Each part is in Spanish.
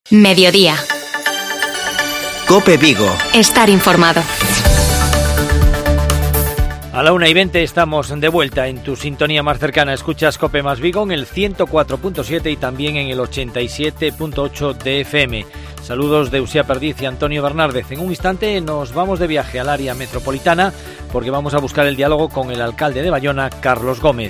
Mediodía. COPE Vigo. Estar informado. A la 1:20 estamos de vuelta en tu sintonía más cercana. Escuchas COPE más Vigo en el 104.7 y también en el 87.8 de FM. Saludos de Uxía Perdiz y Antonio Bernárdez. En un instante nos vamos de viaje al área metropolitana porque vamos a buscar el diálogo con el alcalde de Bayona, Carlos Gómez.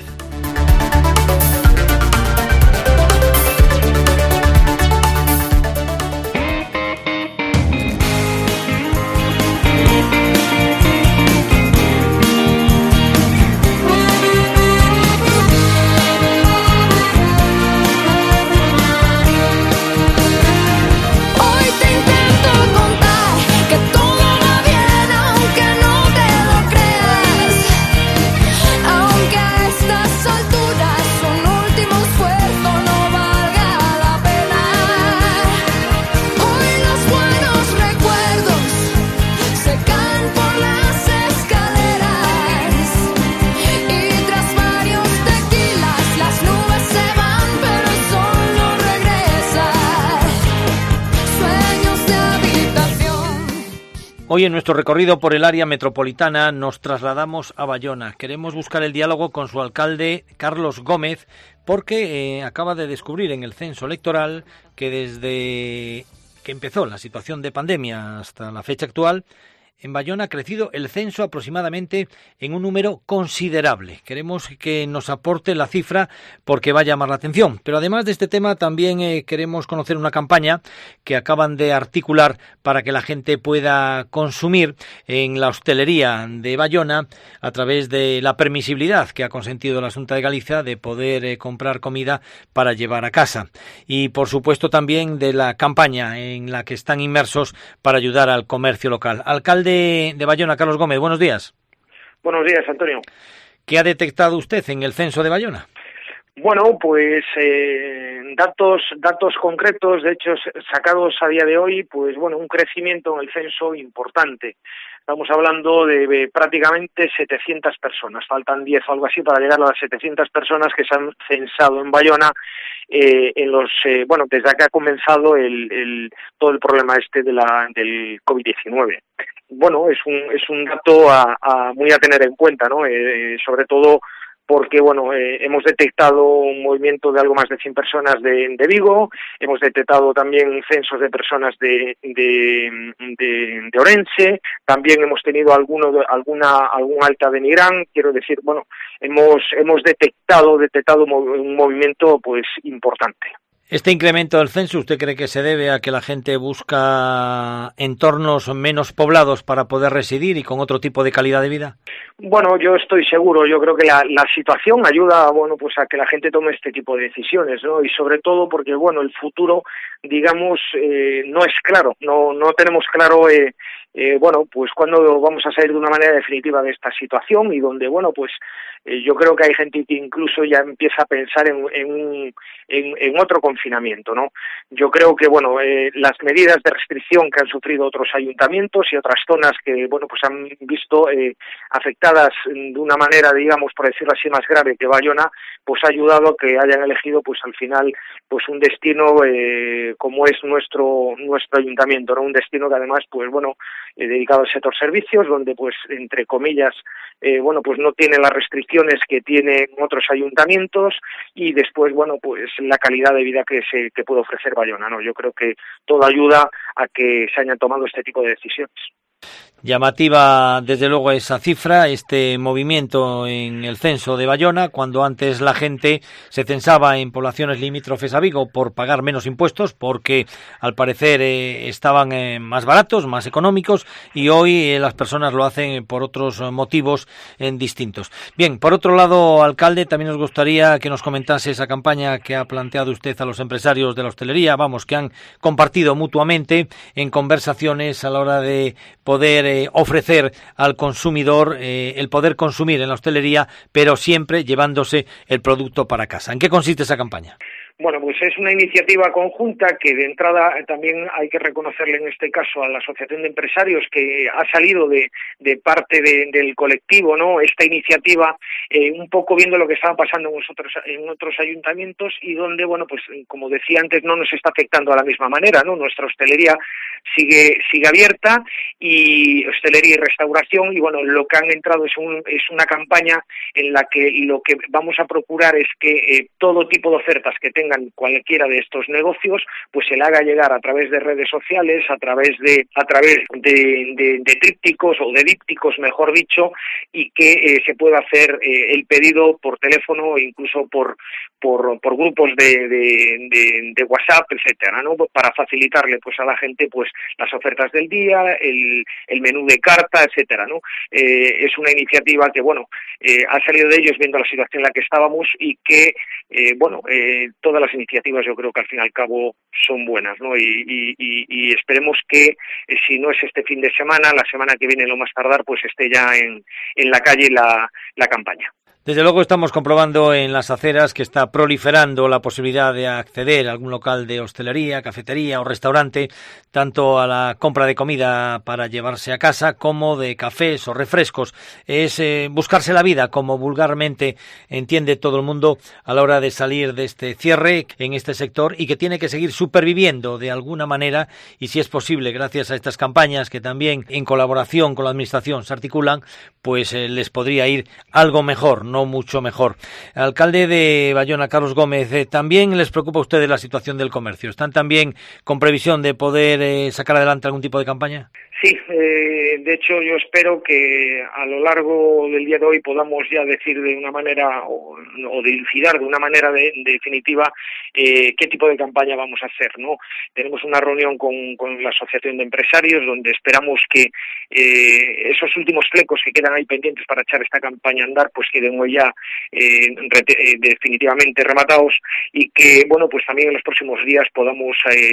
Hoy en nuestro recorrido por el área metropolitana nos trasladamos a Bayona. Queremos buscar el diálogo con su alcalde, Carlos Gómez, porque acaba de descubrir en el censo electoral que desde que empezó la situación de pandemia hasta la fecha actual, en Bayona ha crecido el censo aproximadamente en un número considerable. Queremos que nos aporte la cifra porque va a llamar la atención. Pero además de este tema también queremos conocer una campaña que acaban de articular para que la gente pueda consumir en la hostelería de Bayona a través de la permisibilidad que ha consentido la Xunta de Galicia de poder comprar comida para llevar a casa. Y por supuesto también de la campaña en la que están inmersos para ayudar al comercio local. Alcalde de Bayona, Carlos Gómez, buenos días. Buenos días, Antonio. ¿Qué ha detectado usted en el censo de Bayona? Bueno, pues datos concretos, de hecho, sacados a día de hoy, pues bueno, un crecimiento en el censo importante. Estamos hablando de prácticamente 700 personas, faltan 10 o algo así para llegar a las 700 personas que se han censado en Bayona desde que ha comenzado todo el problema del COVID-19. Bueno, es un dato muy a tener en cuenta, ¿no? Sobre todo porque, bueno, hemos detectado un movimiento de algo más de 100 personas de Vigo, hemos detectado también censos de personas de Orense, también hemos tenido algún alta de Nigrán, quiero decir, bueno, hemos detectado un movimiento, pues, importante. ¿Este incremento del censo usted cree que se debe a que la gente busca entornos menos poblados para poder residir y con otro tipo de calidad de vida? Bueno, yo estoy seguro, yo creo que la situación ayuda, bueno, pues a que la gente tome este tipo de decisiones, ¿no? Y sobre todo porque, bueno, el futuro, digamos, no es claro, no tenemos claro pues cuándo vamos a salir de una manera definitiva de esta situación y donde, bueno, pues yo creo que hay gente que incluso ya empieza a pensar en otro confinamiento, ¿no? Yo creo que, bueno, las medidas de restricción que han sufrido otros ayuntamientos y otras zonas que, bueno, pues han visto afectadas de una manera, digamos, por decirlo así, más grave que Bayona, pues ha ayudado a que hayan elegido, pues al final, pues un destino como es nuestro ayuntamiento, ¿no? Un destino que además, pues bueno, dedicado al sector servicios, donde, pues, entre comillas, pues no tiene las restricciones que tienen otros ayuntamientos y después, bueno, pues la calidad de vida que puede ofrecer Bayona, ¿no? Yo creo que todo ayuda a que se hayan tomado este tipo de decisiones. Llamativa, desde luego, esa cifra, este movimiento en el censo de Bayona, cuando antes la gente se censaba en poblaciones limítrofes a Vigo por pagar menos impuestos, porque al parecer estaban más baratos, más económicos, y hoy las personas lo hacen por otros motivos distintos. Bien, por otro lado, alcalde, también nos gustaría que nos comentase esa campaña que ha planteado usted a los empresarios de la hostelería, que han compartido mutuamente en conversaciones a la hora de poder ofrecer al consumidor el poder consumir en la hostelería, pero siempre llevándose el producto para casa. ¿En qué consiste esa campaña? Bueno, pues es una iniciativa conjunta que de entrada también hay que reconocerle en este caso a la Asociación de Empresarios, que ha salido de parte del colectivo, ¿no? Esta iniciativa, un poco viendo lo que estaba pasando en otros ayuntamientos y donde, bueno, pues como decía antes, no nos está afectando a la misma manera, ¿no? Nuestra hostelería sigue abierta, y hostelería y restauración, y bueno, lo que han entrado es una campaña en la que lo que vamos a procurar es que todo tipo de ofertas que tengan cualquiera de estos negocios, pues se le haga llegar a través de redes sociales, a través de trípticos o de dípticos, mejor dicho, y que se pueda hacer el pedido por teléfono o incluso por grupos de WhatsApp, etcétera, ¿no? Para facilitarle pues a la gente pues las ofertas del día, el menú de carta, etcétera, ¿no? Es una iniciativa que bueno, ha salido de ellos viendo la situación en la que estábamos, y que todas las iniciativas yo creo que al fin y al cabo son buenas, ¿no? Y esperemos que si no es este fin de semana, la semana que viene lo más tardar, pues esté ya en la calle la campaña. Desde luego estamos comprobando en las aceras que está proliferando la posibilidad de acceder a algún local de hostelería, cafetería o restaurante, tanto a la compra de comida para llevarse a casa como de cafés o refrescos. Es buscarse la vida, como vulgarmente entiende todo el mundo a la hora de salir de este cierre en este sector, y que tiene que seguir superviviendo de alguna manera, y si es posible, gracias a estas campañas que también en colaboración con la administración se articulan, pues les podría ir algo mejor, no mucho mejor. Alcalde de Bayona, Carlos Gómez, ¿también les preocupa a ustedes la situación del comercio? ¿Están también con previsión de poder sacar adelante algún tipo de campaña? Sí, de hecho yo espero que a lo largo del día de hoy podamos ya decir de una manera o dilucidar de una manera definitiva qué tipo de campaña vamos a hacer, ¿no? Tenemos una reunión con la Asociación de Empresarios donde esperamos que esos últimos flecos que quedan ahí pendientes para echar esta campaña a andar pues queden hoy ya definitivamente rematados, y que bueno, pues también en los próximos días podamos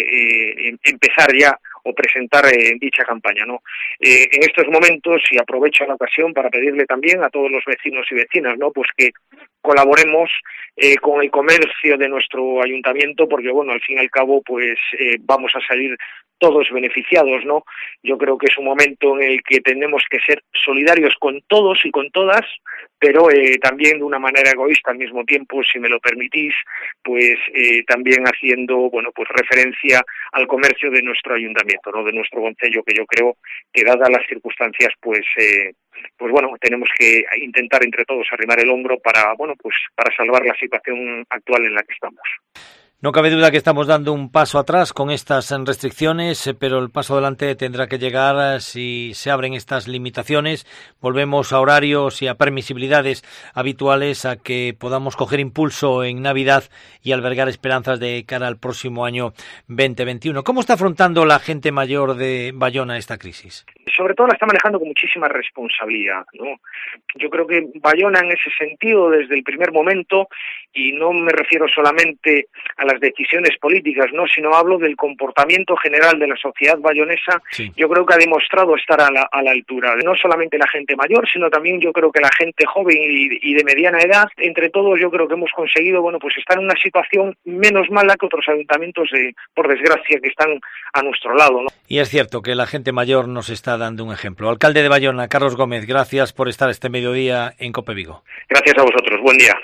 empezar ya o presentar dicha campaña, ¿no? En estos momentos, y aprovecho la ocasión para pedirle también a todos los vecinos y vecinas, ¿no? Pues que colaboremos con el comercio de nuestro ayuntamiento, porque bueno, al fin y al cabo, pues vamos a salir todos beneficiados, ¿no? Yo creo que es un momento en el que tenemos que ser solidarios con todos y con todas, pero también de una manera egoísta al mismo tiempo, si me lo permitís, pues también haciendo, bueno, pues referencia al comercio de nuestro ayuntamiento, ¿no? De nuestro concello, que yo creo que dadas las circunstancias, pues bueno, tenemos que intentar entre todos arrimar el hombro para, bueno, pues para salvar la situación actual en la que estamos. No cabe duda que estamos dando un paso atrás con estas restricciones, pero el paso adelante tendrá que llegar si se abren estas limitaciones. Volvemos a horarios y a permisibilidades habituales, a que podamos coger impulso en Navidad y albergar esperanzas de cara al próximo año 2021. ¿Cómo está afrontando la gente mayor de Bayona esta crisis? Sobre todo la está manejando con muchísima responsabilidad, ¿no? Yo creo que Bayona en ese sentido desde el primer momento, y no me refiero solamente a las decisiones políticas, no, sino hablo del comportamiento general de la sociedad bayonesa, sí. Yo creo que ha demostrado estar a la altura, no solamente la gente mayor, sino también yo creo que la gente joven y de mediana edad. Entre todos yo creo que hemos conseguido, bueno, pues estar en una situación menos mala que otros ayuntamientos, por desgracia, que están a nuestro lado, ¿no? Y es cierto que la gente mayor nos está dando un ejemplo. Alcalde de Bayona, Carlos Gómez, gracias por estar este mediodía en COPE Vigo. Gracias a vosotros, buen día.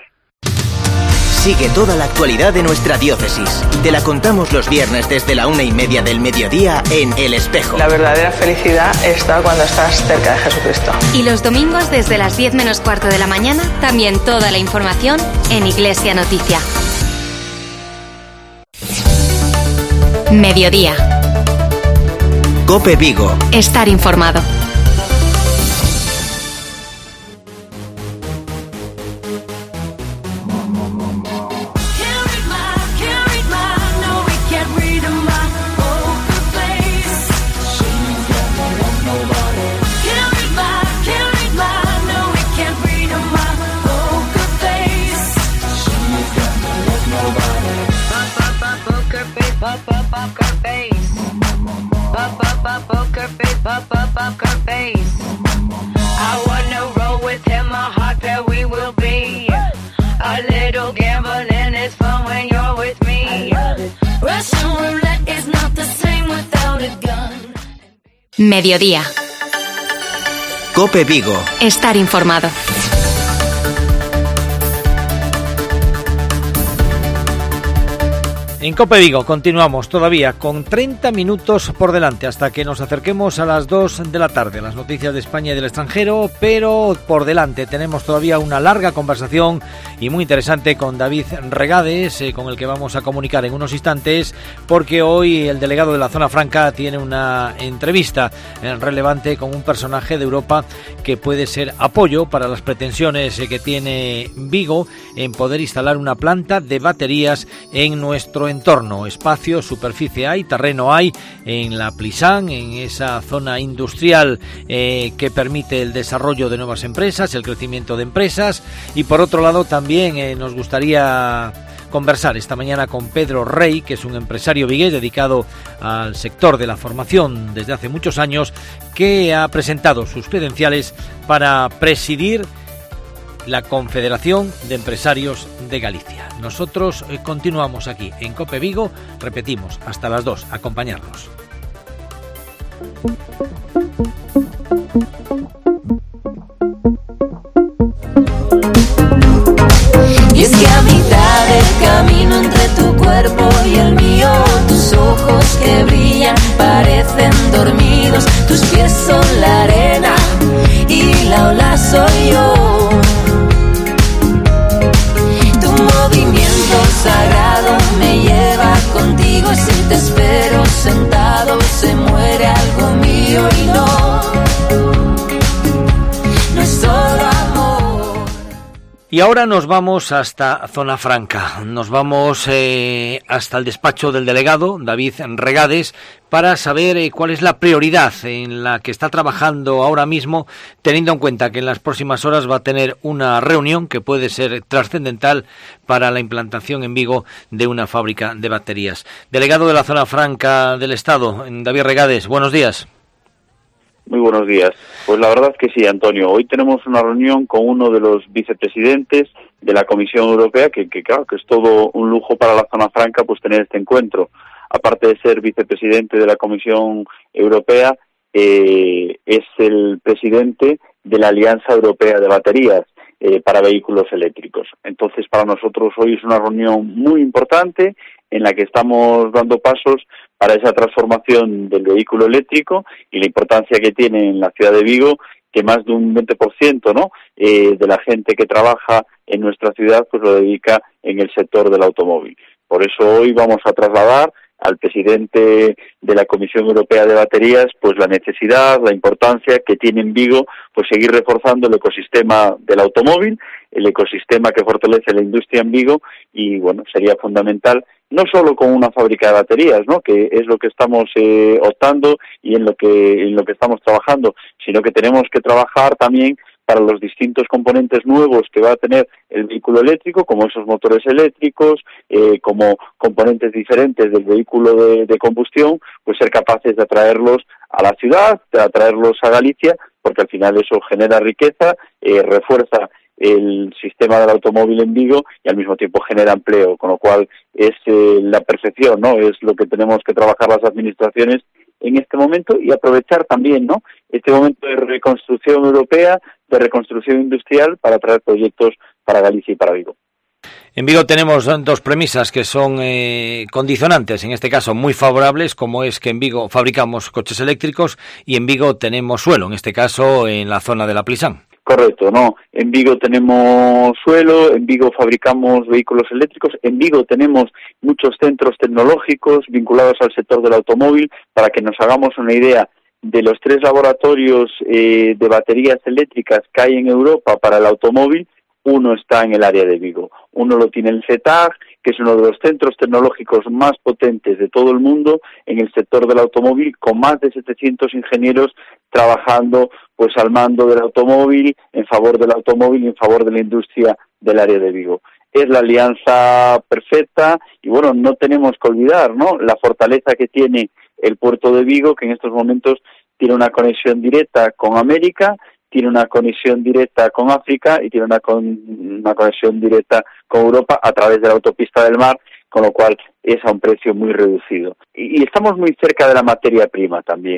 Sigue toda la actualidad de nuestra diócesis. Te la contamos los viernes desde la 1:30 del mediodía en El Espejo. La verdadera felicidad está cuando estás cerca de Jesucristo. Y los domingos desde las 10 menos cuarto de la mañana, también toda la información en Iglesia Noticia. Mediodía. COPE Vigo. Estar informado. A little gambling is fun when you're with me. Mediodía. COPE Vigo. Estar informado. En COPE Vigo continuamos todavía con 30 minutos por delante hasta que nos acerquemos a las 2 de la tarde, las noticias de España y del extranjero, pero por delante tenemos todavía una larga conversación y muy interesante con David Regades, con el que vamos a comunicar en unos instantes, porque hoy el delegado de la Zona Franca tiene una entrevista relevante con un personaje de Europa que puede ser apoyo para las pretensiones que tiene Vigo en poder instalar una planta de baterías en nuestro entorno. Espacio, superficie hay, terreno hay en la Plisán, en esa zona industrial que permite el desarrollo de nuevas empresas, el crecimiento de empresas, y por otro lado también nos gustaría conversar esta mañana con Pedro Rey, que es un empresario vigués dedicado al sector de la formación desde hace muchos años, que ha presentado sus credenciales para presidir la Confederación de Empresarios de Galicia. Nosotros continuamos aquí en COPE Vigo, repetimos, hasta las 2, acompañarnos. Y es que a mitad del camino entre tu cuerpo y el mío, tus ojos que brillan parecen dormidos, tus pies son la arena y la ola soy yo. Movimiento sagrado me lleva contigo, si te espero sentado se muere algo mío y no es solo amor. Y ahora nos vamos hasta Zona Franca, nos vamos hasta el despacho del delegado David Regades para saber cuál es la prioridad en la que está trabajando ahora mismo, teniendo en cuenta que en las próximas horas va a tener una reunión que puede ser trascendental para la implantación en Vigo de una fábrica de baterías. Delegado de la Zona Franca del Estado, David Regades, buenos días. Muy buenos días. Pues la verdad que sí, Antonio. Hoy tenemos una reunión con uno de los vicepresidentes de la Comisión Europea, que claro, que es todo un lujo para la Zona Franca pues tener este encuentro. Aparte de ser vicepresidente de la Comisión Europea, es el presidente de la Alianza Europea de Baterías para Vehículos Eléctricos. Entonces, para nosotros hoy es una reunión muy importante en la que estamos dando pasos para esa transformación del vehículo eléctrico y la importancia que tiene en la ciudad de Vigo, que más de un 20%, ¿no?, de la gente que trabaja en nuestra ciudad pues lo dedica en el sector del automóvil. Por eso hoy vamos a trasladar al presidente de la Comisión Europea de Baterías pues la necesidad, la importancia que tiene en Vigo pues seguir reforzando el ecosistema del automóvil, el ecosistema que fortalece la industria en Vigo, y bueno, sería fundamental no solo con una fábrica de baterías, ¿no?, que es lo que estamos optando y en lo que estamos trabajando, sino que tenemos que trabajar también para los distintos componentes nuevos que va a tener el vehículo eléctrico, como esos motores eléctricos, como componentes diferentes del vehículo de combustión, pues ser capaces de atraerlos a la ciudad, de atraerlos a Galicia, porque al final eso genera riqueza, refuerza el sistema del automóvil en Vigo y al mismo tiempo genera empleo, con lo cual es la perfección, ¿no?, es lo que tenemos que trabajar las administraciones en este momento y aprovechar también, ¿no?, este momento de reconstrucción europea, de reconstrucción industrial para traer proyectos para Galicia y para Vigo. En Vigo tenemos dos premisas que son condicionantes, en este caso muy favorables, como es que en Vigo fabricamos coches eléctricos y en Vigo tenemos suelo, en este caso en la zona de la Plisán. Correcto, no. En Vigo tenemos suelo, en Vigo fabricamos vehículos eléctricos, en Vigo tenemos muchos centros tecnológicos vinculados al sector del automóvil. Para que nos hagamos una idea, de los 3 laboratorios de baterías eléctricas que hay en Europa para el automóvil, uno está en el área de Vigo. Uno lo tiene el CETAG, que es uno de los centros tecnológicos más potentes de todo el mundo en el sector del automóvil, con más de 700 ingenieros trabajando pues al mando del automóvil, en favor del automóvil y en favor de la industria del área de Vigo. Es la alianza perfecta y bueno, no tenemos que olvidar, ¿no?, la fortaleza que tiene el puerto de Vigo, que en estos momentos tiene una conexión directa con América, tiene una conexión directa con África y tiene una conexión directa con Europa a través de la autopista del mar, con lo cual es a un precio muy reducido. Y estamos muy cerca de la materia prima también.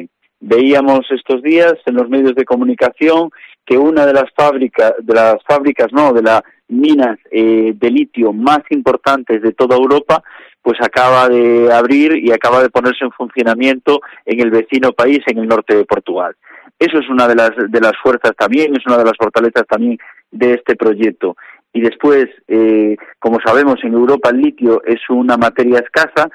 Veíamos estos días en los medios de comunicación que una de las minas de litio más importantes de toda Europa, pues acaba de abrir y acaba de ponerse en funcionamiento en el vecino país, en el norte de Portugal. Eso es una de las fuerzas también, es una de las fortalezas también de este proyecto. Y después, como sabemos, en Europa el litio es una materia escasa,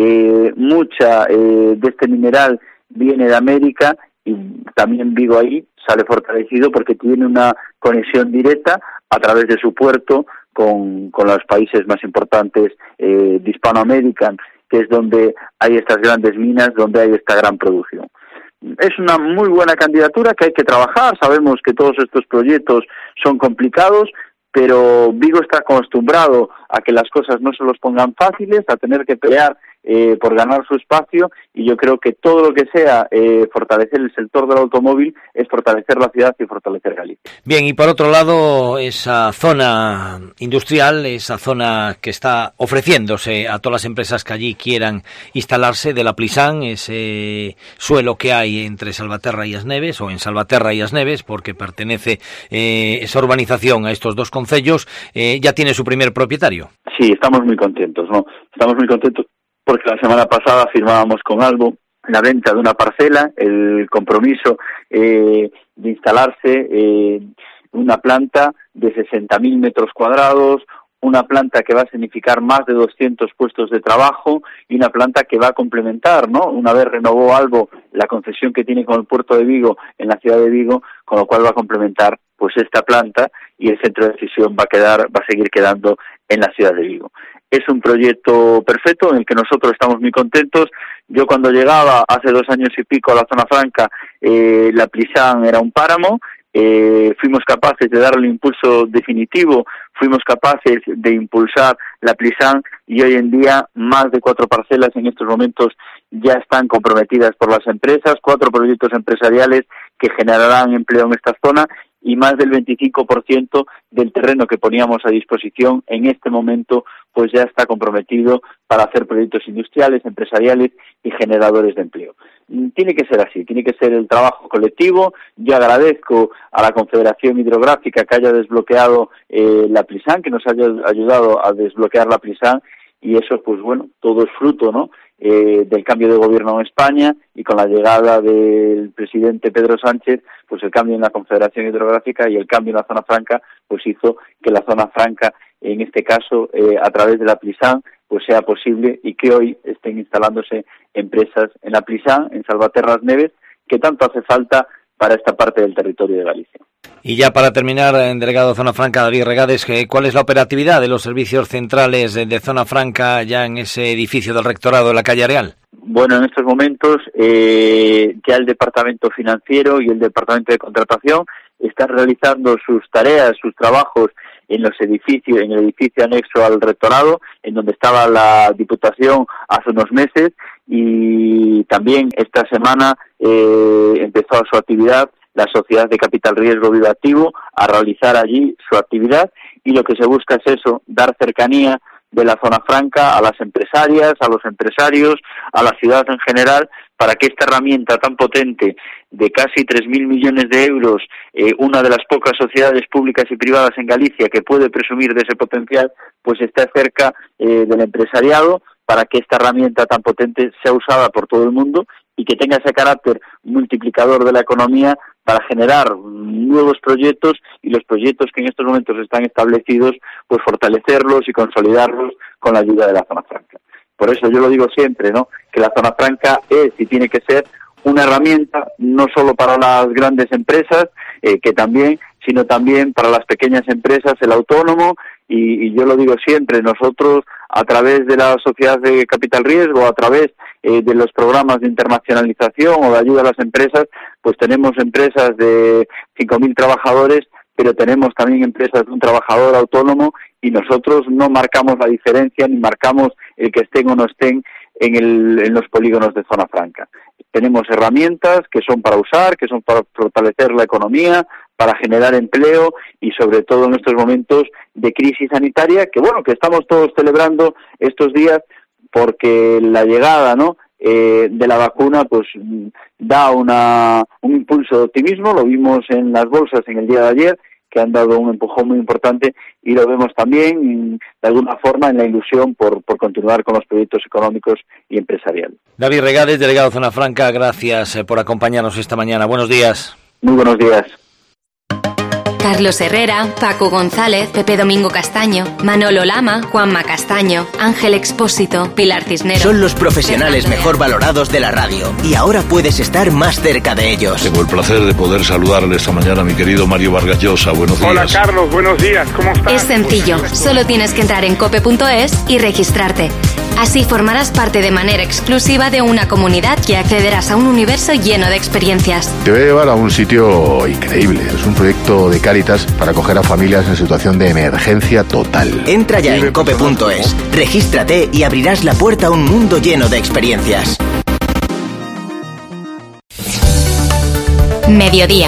mucha de este mineral viene de América y también Vigo ahí sale fortalecido porque tiene una conexión directa a través de su puerto con los países más importantes de Hispanoamérica, que es donde hay estas grandes minas, donde hay esta gran producción. Es una muy buena candidatura que hay que trabajar. Sabemos que todos estos proyectos son complicados, pero Vigo está acostumbrado a que las cosas no se los pongan fáciles, a tener que pelear por ganar su espacio, y yo creo que todo lo que sea fortalecer el sector del automóvil es fortalecer la ciudad y fortalecer Galicia. Bien, y por otro lado, esa zona industrial, esa zona que está ofreciéndose a todas las empresas que allí quieran instalarse, de la Plisán, ese suelo que hay entre Salvaterra y As Neves, o en Salvaterra y As Neves, porque pertenece esa urbanización a estos dos concellos, ya tiene su primer propietario. Sí, estamos muy contentos, ¿no? Estamos muy contentos porque la semana pasada firmábamos con Albo la venta de una parcela, el compromiso de instalarse una planta de 60.000 metros cuadrados, una planta que va a significar más de 200 puestos de trabajo y una planta que va a complementar, ¿no? Una vez renovó Albo la concesión que tiene con el puerto de Vigo en la ciudad de Vigo, con lo cual va a complementar pues esta planta, y el centro de decisión va a seguir quedando en la ciudad de Vigo. Es un proyecto perfecto en el que nosotros estamos muy contentos. Yo cuando llegaba hace 2 años y pico a la zona franca, la Plisán era un páramo. Fuimos capaces de darle un impulso definitivo, fuimos capaces de impulsar la Plisán, y hoy en día más de 4 parcelas en estos momentos ya están comprometidas por las empresas, 4 proyectos empresariales que generarán empleo en esta zona, y más del 25% del terreno que poníamos a disposición en este momento pues ya está comprometido para hacer proyectos industriales, empresariales y generadores de empleo. Tiene que ser así, tiene que ser el trabajo colectivo. Yo agradezco a la Confederación Hidrográfica que haya desbloqueado la Plisán, que nos haya ayudado a desbloquear la Plisán, y eso pues bueno, todo es fruto, ¿no?, del cambio de gobierno en España, y con la llegada del presidente Pedro Sánchez, pues el cambio en la Confederación Hidrográfica y el cambio en la zona franca pues hizo que la zona franca, en este caso a través de la Plisán, pues sea posible y que hoy estén instalándose empresas en la Plisán, en Salvaterra, As Neves, que tanto hace falta para esta parte del territorio de Galicia. Y ya para terminar, delegado Zona Franca, David Regades, ¿cuál es la operatividad de los servicios centrales de Zona Franca ya en ese edificio del Rectorado de la calle Areal? Bueno, en estos momentos ya el Departamento Financiero y el Departamento de Contratación están realizando sus tareas, sus trabajos en los edificios, en el edificio anexo al Rectorado, en donde estaba la Diputación hace unos meses, y también esta semana empezó su actividad la Sociedad de Capital Riesgo Vivo Activo a realizar allí su actividad, y lo que se busca es eso, dar cercanía de la zona franca a las empresarias, a los empresarios, a la ciudad en general, para que esta herramienta tan potente de casi 3.000 millones de euros, una de las pocas sociedades públicas y privadas en Galicia que puede presumir de ese potencial, pues esté cerca del empresariado, para que esta herramienta tan potente sea usada por todo el mundo y que tenga ese carácter multiplicador de la economía para generar nuevos proyectos, y los proyectos que en estos momentos están establecidos, pues fortalecerlos y consolidarlos con la ayuda de la zona franca. Por eso yo lo digo siempre, ¿no?, que la zona franca es y tiene que ser una herramienta no solo para las grandes empresas, que también, sino también para las pequeñas empresas, el autónomo, y yo lo digo siempre, nosotros a través de la Sociedad de Capital Riesgo, a través de los programas de internacionalización o de ayuda a las empresas, pues tenemos empresas de 5.000 trabajadores, pero tenemos también empresas de un trabajador autónomo, y nosotros no marcamos la diferencia ni marcamos el que estén o no estén en los polígonos de zona franca. Tenemos herramientas que son para usar, que son para fortalecer la economía, para generar empleo, y sobre todo en estos momentos de crisis sanitaria, que bueno, que estamos todos celebrando estos días, porque la llegada, ¿no?, de la vacuna, pues da un impulso de optimismo. Lo vimos en las bolsas en el día de ayer, que han dado un empujón muy importante, y lo vemos también, de alguna forma, en la ilusión por continuar con los proyectos económicos y empresariales. David Regades, delegado de Zona Franca, gracias por acompañarnos esta mañana. Buenos días. Muy buenos días. Carlos Herrera, Paco González, Pepe Domingo Castaño, Manolo Lama, Juanma Castaño, Ángel Expósito, Pilar Cisneros. Son los profesionales mejor valorados de la radio y ahora puedes estar más cerca de ellos. Tengo el placer de poder saludarle esta mañana a mi querido Mario Vargas Llosa. Buenos días. Hola Carlos, buenos días. ¿Cómo estás? Es sencillo, solo tienes que entrar en cope.es y registrarte. Así formarás parte de manera exclusiva de una comunidad y accederás a un universo lleno de experiencias. Te voy a llevar a un sitio increíble. Es un proyecto de Cáritas para acoger a familias en situación de emergencia total. Entra ya en cope.es, regístrate y abrirás la puerta a un mundo lleno de experiencias. Mediodía.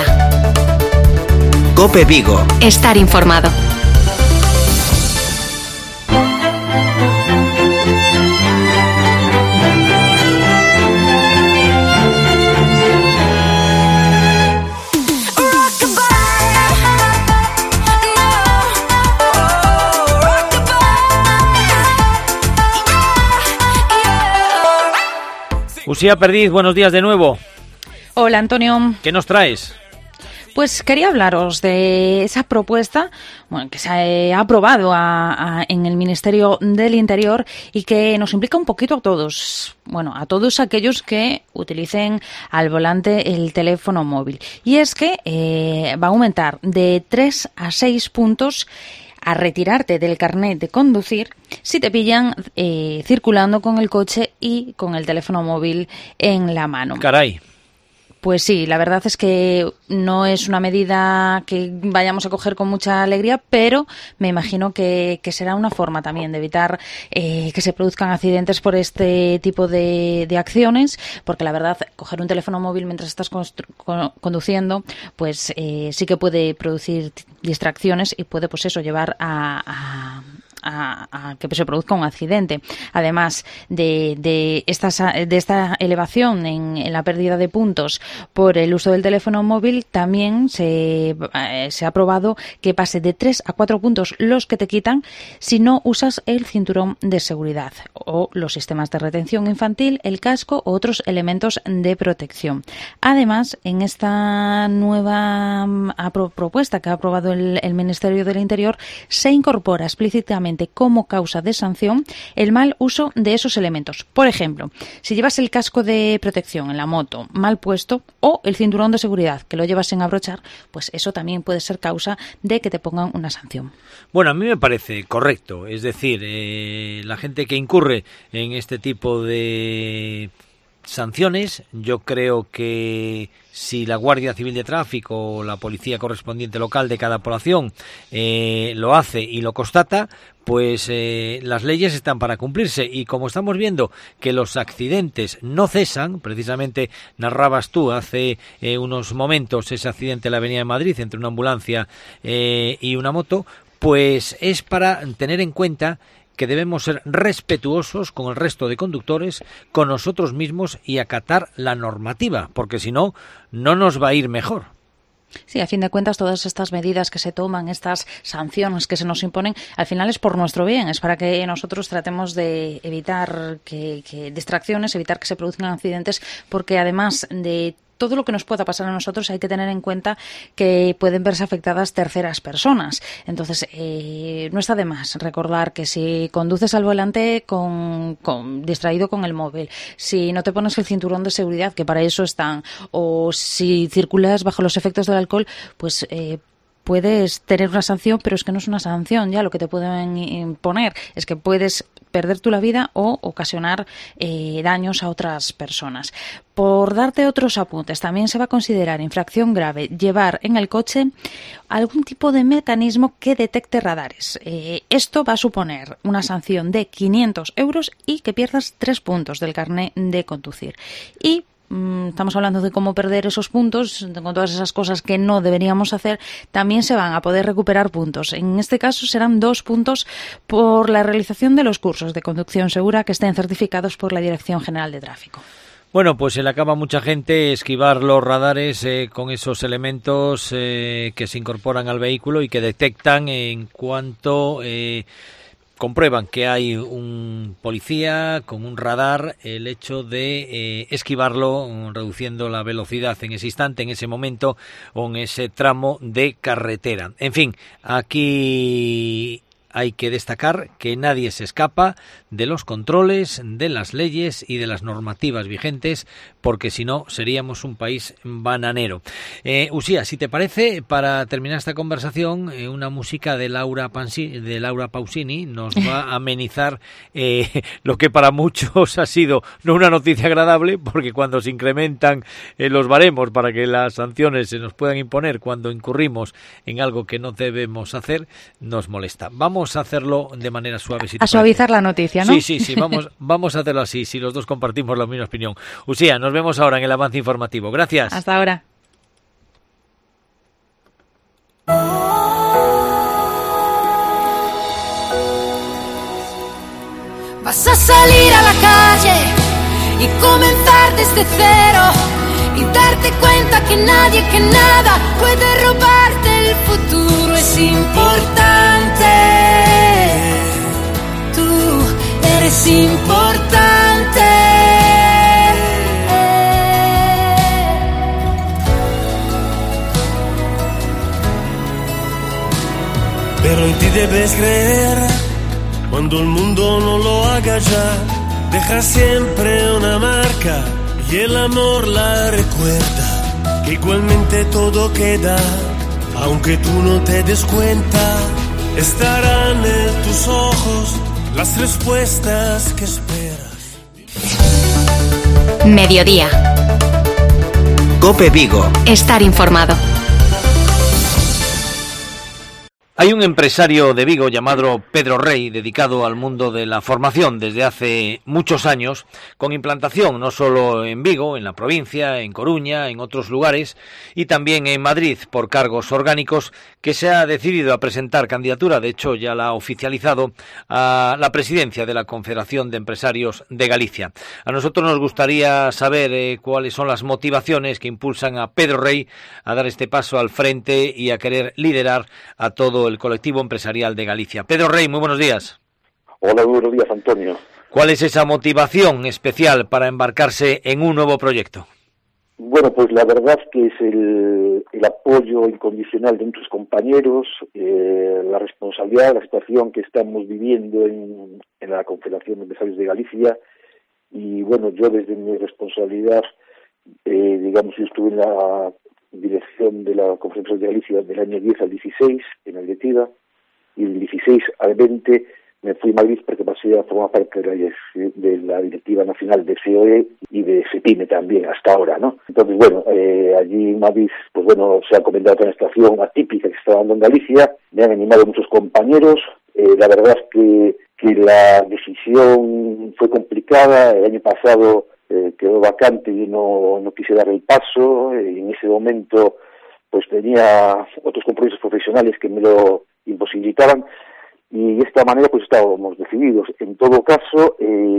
Cope Vigo. Estar informado. Usía Perdiz, buenos días de nuevo. Hola, Antonio. ¿Qué nos traes? Pues quería hablaros de esa propuesta, bueno, que se ha aprobado en el Ministerio del Interior y que nos implica un poquito a todos, bueno, a todos aquellos que utilicen al volante el teléfono móvil. Y es que va a aumentar de 3 a 6 puntos a retirarte del carnet de conducir si te pillan circulando con el coche y con el teléfono móvil en la mano. Caray. Pues sí, la verdad es que no es una medida que vayamos a coger con mucha alegría, pero me imagino que será una forma también de evitar que se produzcan accidentes por este tipo de acciones, porque la verdad, coger un teléfono móvil mientras estás conduciendo, pues sí que puede producir distracciones y puede, pues eso, llevar a que se produzca un accidente. Además de esta elevación en la pérdida de puntos por el uso del teléfono móvil, también se ha aprobado que pase de 3 a 4 puntos los que te quitan si no usas el cinturón de seguridad o los sistemas de retención infantil, el casco u otros elementos de protección. Además, en esta nueva propuesta que ha aprobado el Ministerio del Interior, se incorpora explícitamente como causa de sanción el mal uso de esos elementos. Por ejemplo, si llevas el casco de protección en la moto mal puesto o el cinturón de seguridad que lo llevas sin abrochar, pues eso también puede ser causa de que te pongan una sanción. Bueno, a mí me parece correcto, es decir, la gente que incurre en este tipo de sanciones, yo creo que si la Guardia Civil de Tráfico o la policía correspondiente local de cada población lo hace y lo constata, pues las leyes están para cumplirse. Y como estamos viendo que los accidentes no cesan, precisamente narrabas tú hace unos momentos ese accidente en la Avenida de Madrid entre una ambulancia y una moto, pues es para tener en cuenta que debemos ser respetuosos con el resto de conductores, con nosotros mismos y acatar la normativa, porque si no, no nos va a ir mejor. Sí, a fin de cuentas, todas estas medidas que se toman, estas sanciones que se nos imponen, al final es por nuestro bien, es para que nosotros tratemos de evitar que distracciones, evitar que se produzcan accidentes, porque además de todo lo que nos pueda pasar a nosotros hay que tener en cuenta que pueden verse afectadas terceras personas. Entonces, no está de más recordar que si conduces al volante distraído con el móvil, si no te pones el cinturón de seguridad, que para eso están, o si circulas bajo los efectos del alcohol, pues puedes tener una sanción, pero es que no es una sanción ya. Lo que te pueden imponer es que puedes perder tú la vida o ocasionar daños a otras personas. Por darte otros apuntes, también se va a considerar infracción grave llevar en el coche algún tipo de mecanismo que detecte radares. Esto va a suponer una sanción de 500 € y que pierdas 3 puntos del carnet de conducir. Y estamos hablando de cómo perder esos puntos, con todas esas cosas que no deberíamos hacer, también se van a poder recuperar puntos. En este caso serán 2 puntos por la realización de los cursos de conducción segura que estén certificados por la Dirección General de Tráfico. Bueno, pues se le acaba a mucha gente esquivar los radares con esos elementos que se incorporan al vehículo y que detectan en cuanto comprueban que hay un policía con un radar, el hecho de esquivarlo, reduciendo la velocidad en ese instante, en ese momento o en ese tramo de carretera. En fin, aquí hay que destacar que nadie se escapa de los controles, de las leyes y de las normativas vigentes, porque si no seríamos un país bananero. Usía, si te parece, para terminar esta conversación, una música de Laura Pausini nos va a amenizar lo que para muchos ha sido no una noticia agradable, porque cuando se incrementan los baremos para que las sanciones se nos puedan imponer cuando incurrimos en algo que no debemos hacer, nos molesta. Vamos a hacerlo de manera suave. Si a suavizar la noticia, ¿no? Sí, vamos a hacerlo así, si los dos compartimos la misma opinión. Usía, nos vemos ahora en el avance informativo. Gracias. Hasta ahora. Vas a salir a la calle y comenzar desde cero y darte cuenta que nadie, que nada puede robarte el futuro. Es importante, tú eres importante. Pero en ti debes creer, cuando el mundo no lo haga ya, deja siempre una marca y el amor la recuerda, que igualmente todo queda, aunque tú no te des cuenta, estarán en tus ojos las respuestas que esperas. Mediodía. COPE Vigo. Estar informado. Hay un empresario de Vigo llamado Pedro Rey, dedicado al mundo de la formación desde hace muchos años, con implantación no solo en Vigo, en la provincia, en Coruña, en otros lugares, y también en Madrid por cargos orgánicos, que se ha decidido a presentar candidatura, de hecho ya la ha oficializado, a la presidencia de la Confederación de Empresarios de Galicia. A nosotros nos gustaría saber cuáles son las motivaciones que impulsan a Pedro Rey a dar este paso al frente y a querer liderar a todo el colectivo empresarial de Galicia. Pedro Rey, muy buenos días. Hola, buenos días, Antonio. ¿Cuál es esa motivación especial para embarcarse en un nuevo proyecto? Bueno, pues la verdad que es el apoyo incondicional de nuestros compañeros, la responsabilidad, la situación que estamos viviendo en la Confederación de Empresarios de Galicia, y bueno, yo desde mi responsabilidad, digamos, yo estuve en la dirección de la Confederación de Galicia del año 10 al 16 en el Directiva, y del 16 al 20 me fui a Madrid porque pasé a formar parte de la Directiva Nacional de COE y de FEPIME también, hasta ahora, ¿no? Entonces, bueno, allí en Madrid, pues bueno, se ha comentado una situación atípica que se está dando en Galicia, me han animado muchos compañeros, la verdad es que la decisión fue complicada, el año pasado quedó vacante y no quise dar el paso, en ese momento pues tenía otros compromisos profesionales que me lo imposibilitaban, y de esta manera pues estábamos decididos. En todo caso,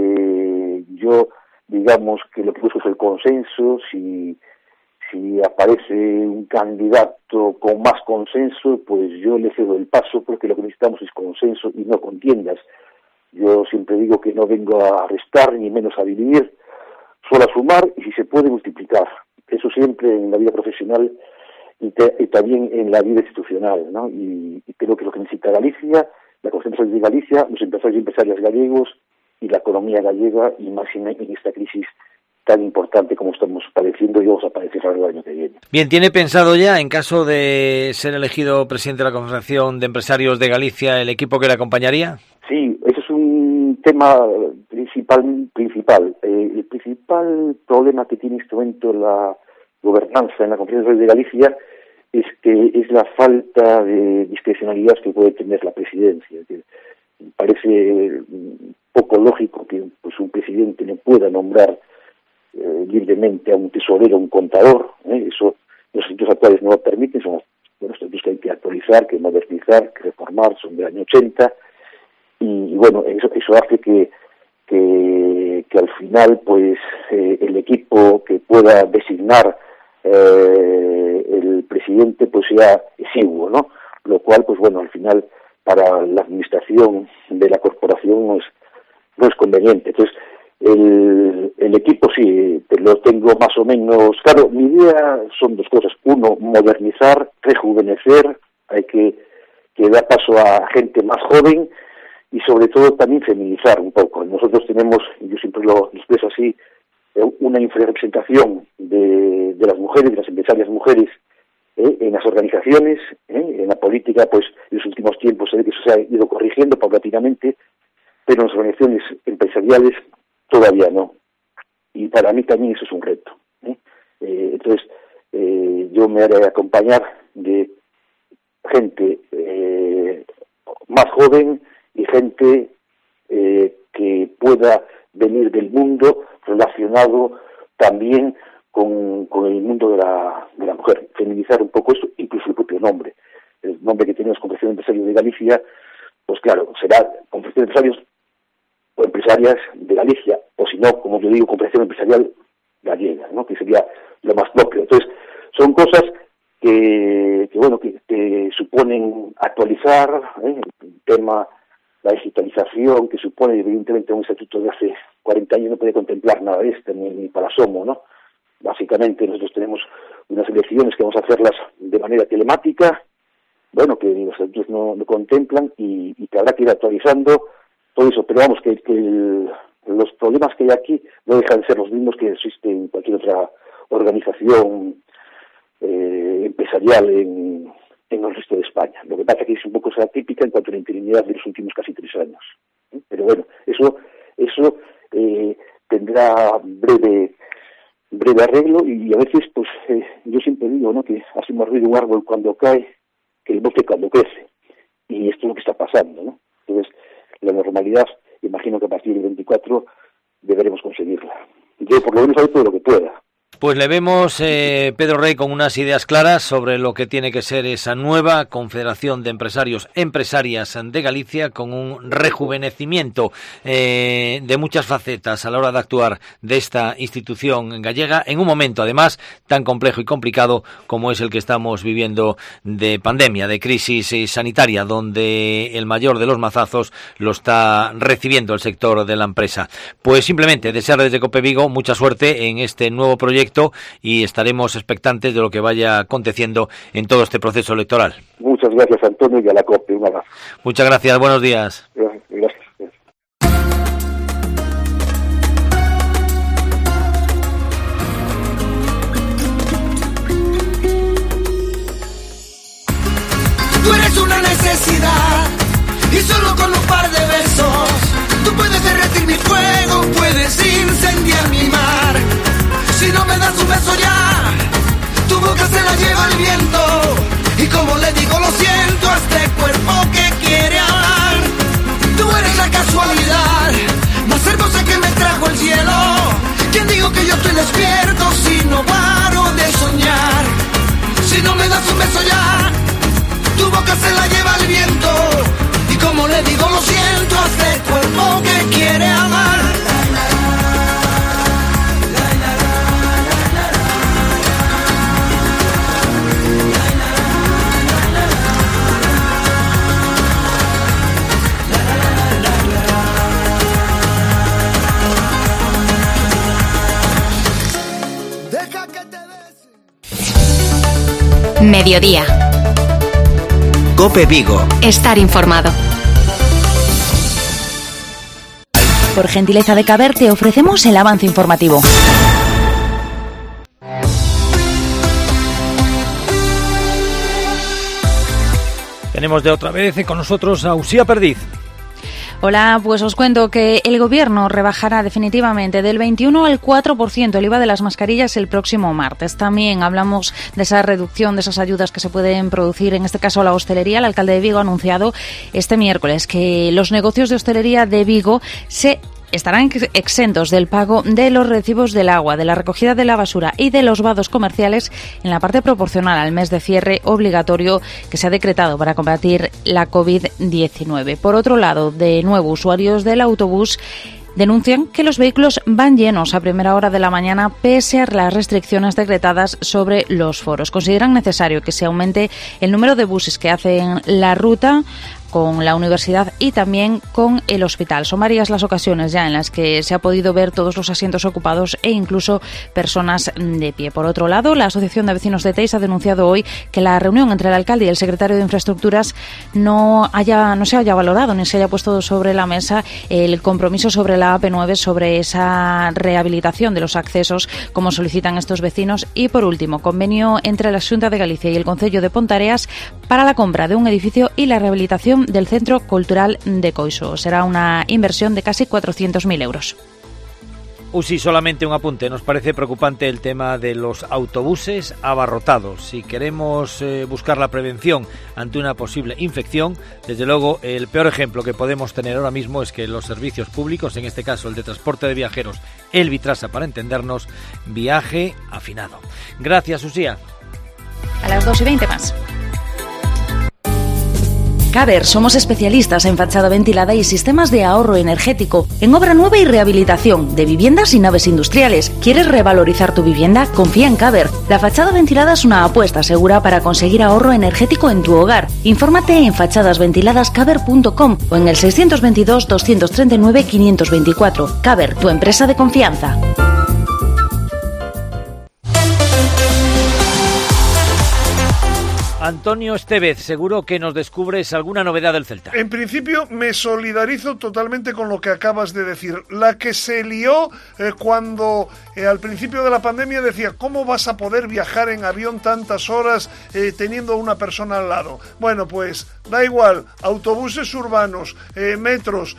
yo digamos que lo que busco es el consenso. Si aparece un candidato con más consenso, pues yo le cedo el paso, porque lo que necesitamos es consenso y no contiendas. Yo siempre digo que no vengo a restar ni menos a dividir, solo a sumar y si se puede multiplicar. Eso siempre en la vida profesional y también en la vida institucional, ¿no? Y creo que es lo que necesita Galicia, la Confederación de Galicia, los empresarios y empresarias gallegos y la economía gallega, y más en esta crisis tan importante como estamos padeciendo y vamos a padecer a lo largo del año que viene. Bien, ¿tiene pensado ya, en caso de ser elegido presidente de la Confederación de Empresarios de Galicia, el equipo que le acompañaría? Sí, ese es un tema principal. El principal problema que tiene en este momento la gobernanza en la Confederación de Galicia es que es la falta de discrecionalidad que puede tener la presidencia. Parece poco lógico que pues un presidente no pueda nombrar libremente a un tesorero, a un contador. Eso los estatutos actuales no lo permiten, son los estatutos que hay que actualizar, que modernizar, que reformar, son del año 80, y bueno, eso hace que al final pues el equipo que pueda designar el presidente pues sea exiguo, ¿no? Lo cual, pues bueno, al final para la administración de la corporación no es conveniente. Entonces, el equipo sí, lo tengo más o menos claro. Mi idea son dos cosas: uno, modernizar, rejuvenecer, hay que dar paso a gente más joven, y sobre todo también feminizar un poco. Nosotros tenemos, y yo siempre lo expreso así, una infrarrepresentación de las mujeres, de las empresarias mujeres, en las organizaciones, en la política, pues en los últimos tiempos se ve que eso se ha ido corrigiendo paulatinamente, pero en las organizaciones empresariales todavía no. Y para mí también eso es un reto. Entonces, yo me haré acompañar de gente más joven y gente que pueda venir del mundo relacionado también con el mundo de la mujer. Feminizar un poco eso, incluso el propio nombre. El nombre que tenemos Confederación de Empresarios de Galicia, pues claro, será Confederación de Empresarios o Empresarias de Galicia, o si no, como yo digo, Confederación Empresarial Gallega, ¿no? Que sería lo más propio. Entonces, son cosas que suponen actualizar, el tema, la digitalización, que supone evidentemente un estatuto de hace 40 años no puede contemplar nada de esto, ni para asomo, ¿no? Básicamente nosotros tenemos unas elecciones que vamos a hacerlas de manera telemática, bueno, que los estatutos no contemplan, y que habrá que ir actualizando todo eso, pero vamos, que los problemas que hay aquí no dejan de ser los mismos que existen en cualquier otra organización empresarial en el resto de España. Lo que pasa es que es un poco atípica en cuanto a la interinidad de los últimos casi 3 años. Pero bueno, eso tendrá breve arreglo, y a veces, pues, yo siempre digo, ¿no?, que hace más ruido un árbol cuando cae que el bosque cuando crece. Y esto es lo que está pasando, ¿no? Entonces, la normalidad, imagino que a partir del 24 deberemos conseguirla. Yo, por lo menos, haré todo lo que pueda. Pues le vemos, Pedro Rey, con unas ideas claras sobre lo que tiene que ser esa nueva Confederación de Empresarias de Galicia, con un rejuvenecimiento de muchas facetas a la hora de actuar de esta institución gallega, en un momento, además, tan complejo y complicado como es el que estamos viviendo de pandemia, de crisis sanitaria, donde el mayor de los mazazos lo está recibiendo el sector de la empresa. Pues simplemente desear desde COPE Vigo mucha suerte en este nuevo proyecto, y estaremos expectantes de lo que vaya aconteciendo en todo este proceso electoral. Muchas gracias, Antonio, y a la COPE. Un abrazo. Muchas gracias, buenos días. Gracias. Tú eres una necesidad, y solo con un par de besos tú puedes derretir mi fuego, puedes incendiar mi mar. Si no me das un beso ya, tu boca se la lleva el viento, y como le digo lo siento a este cuerpo que quiere hablar. Tú eres la casualidad más hermosa que me trajo el cielo. ¿Quién digo que yo estoy despierto si no paro de soñar? Si no me das un beso ya, tu boca se la lleva el viento, y como le digo lo siento a este cuerpo que quiere amar. Mediodía. COPE Vigo. Estar informado. Por gentileza de Caber te ofrecemos el avance informativo. Tenemos de otra vez con nosotros a Usía Perdiz. Hola, pues os cuento que el Gobierno rebajará definitivamente del 21 al 4% el IVA de las mascarillas el próximo martes. También hablamos de esa reducción, de esas ayudas que se pueden producir, en este caso a la hostelería. El alcalde de Vigo ha anunciado este miércoles que los negocios de hostelería de Vigo se estarán exentos del pago de los recibos del agua, de la recogida de la basura y de los vados comerciales en la parte proporcional al mes de cierre obligatorio que se ha decretado para combatir la COVID-19. Por otro lado, de nuevo, usuarios del autobús denuncian que los vehículos van llenos a primera hora de la mañana pese a las restricciones decretadas sobre los foros. Consideran necesario que se aumente el número de buses que hacen la ruta con la universidad y también con el hospital. Son varias las ocasiones ya en las que se ha podido ver todos los asientos ocupados e incluso personas de pie. Por otro lado, la Asociación de Vecinos de Teis ha denunciado hoy que la reunión entre el alcalde y el secretario de Infraestructuras no se haya valorado ni se haya puesto sobre la mesa el compromiso sobre la AP9, sobre esa rehabilitación de los accesos como solicitan estos vecinos. Y por último, convenio entre la Xunta de Galicia y el Concello de Pontareas para la compra de un edificio y la rehabilitación del Centro Cultural de Coiso. Será una inversión de casi 400.000 euros. Sí, solamente un apunte. Nos parece preocupante el tema de los autobuses abarrotados. Si queremos buscar la prevención ante una posible infección, desde luego el peor ejemplo que podemos tener ahora mismo es que los servicios públicos, en este caso el de transporte de viajeros, el Vitrasa para entendernos, viaje afinado. Gracias, Usía. A las 2:20 más. Caber, somos especialistas en fachada ventilada y sistemas de ahorro energético, en obra nueva y rehabilitación de viviendas y naves industriales. ¿Quieres revalorizar tu vivienda? Confía en Caber. La fachada ventilada es una apuesta segura para conseguir ahorro energético en tu hogar. Infórmate en fachadasventiladascaber.com o en el 622 239 524. Caber, tu empresa de confianza. Antonio Estevez, seguro que nos descubres alguna novedad del Celta. En principio me solidarizo totalmente con lo que acabas de decir. La que se lió cuando al principio de la pandemia decía, ¿cómo vas a poder viajar en avión tantas horas teniendo una persona al lado? Bueno, pues da igual, autobuses urbanos, metros,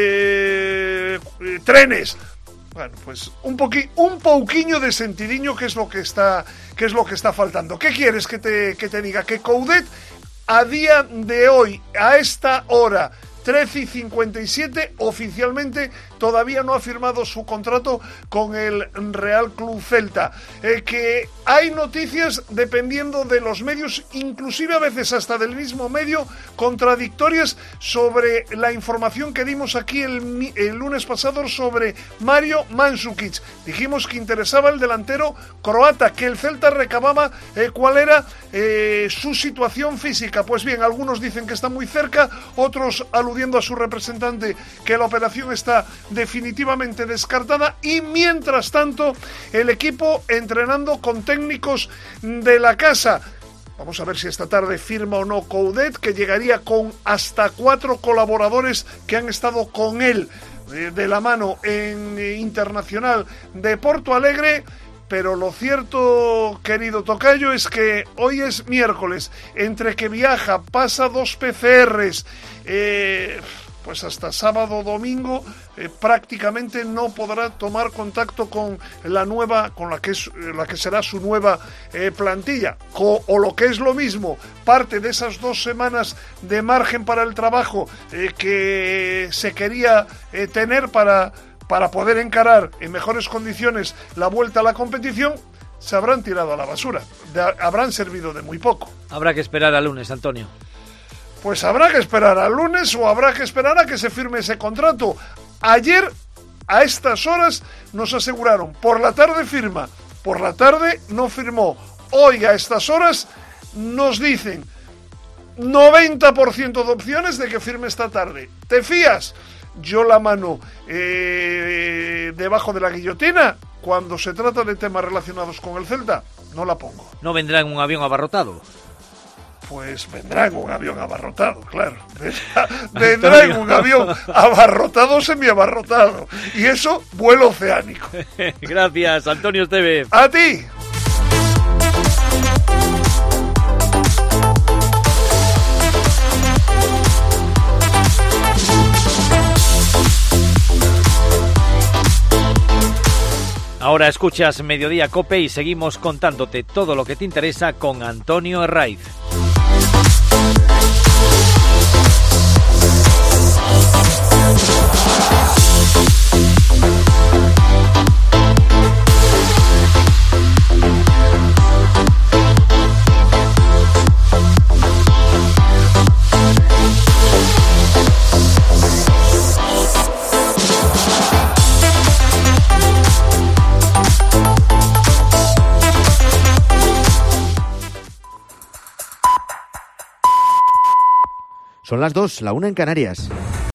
trenes. Bueno, pues un pouquiño de sentidiño, que es lo que está faltando. ¿Qué quieres que te diga? Que Coudet a día de hoy, a esta hora, 13:57, oficialmente todavía no ha firmado su contrato con el Real Club Celta. Que hay noticias, dependiendo de los medios, inclusive a veces hasta del mismo medio, contradictorias sobre la información que dimos aquí el lunes pasado sobre Mario Mandžukić. Dijimos que interesaba el delantero croata, que el Celta recababa cuál era su situación física. Pues bien, algunos dicen que está muy cerca, otros aludiendo a su representante que la operación está definitivamente descartada, y mientras tanto el equipo entrenando con técnicos de la casa. Vamos a ver si esta tarde firma o no Coudet, que llegaría con hasta 4 colaboradores que han estado con él de la mano en Internacional de Porto Alegre. Pero lo cierto, querido tocayo, es que hoy es miércoles, entre que viaja, pasa 2 PCRs, pues hasta sábado o domingo prácticamente no podrá tomar contacto con la que será su nueva plantilla, o lo que es lo mismo, parte de esas 2 semanas de margen para el trabajo que se quería tener para poder encarar en mejores condiciones la vuelta a la competición, se habrán tirado a la basura, habrán servido de muy poco. Habrá que esperar al lunes, Antonio. Pues habrá que esperar al lunes o habrá que esperar a que se firme ese contrato. Ayer, a estas horas, nos aseguraron, por la tarde firma, por la tarde no firmó. Hoy, a estas horas, nos dicen 90% de opciones de que firme esta tarde. ¿Te fías? Yo la mano debajo de la guillotina, cuando se trata de temas relacionados con el Celta, no la pongo. ¿No vendrá en un avión abarrotado? Pues vendrá en un avión abarrotado, claro. Vendrá en un avión abarrotado, semiabarrotado. Y eso, vuelo oceánico. Gracias, Antonio Estevez. ¡A ti! Ahora escuchas Mediodía COPE y seguimos contándote todo lo que te interesa con Antonio Herraiz. Son las 2, la 1 en Canarias.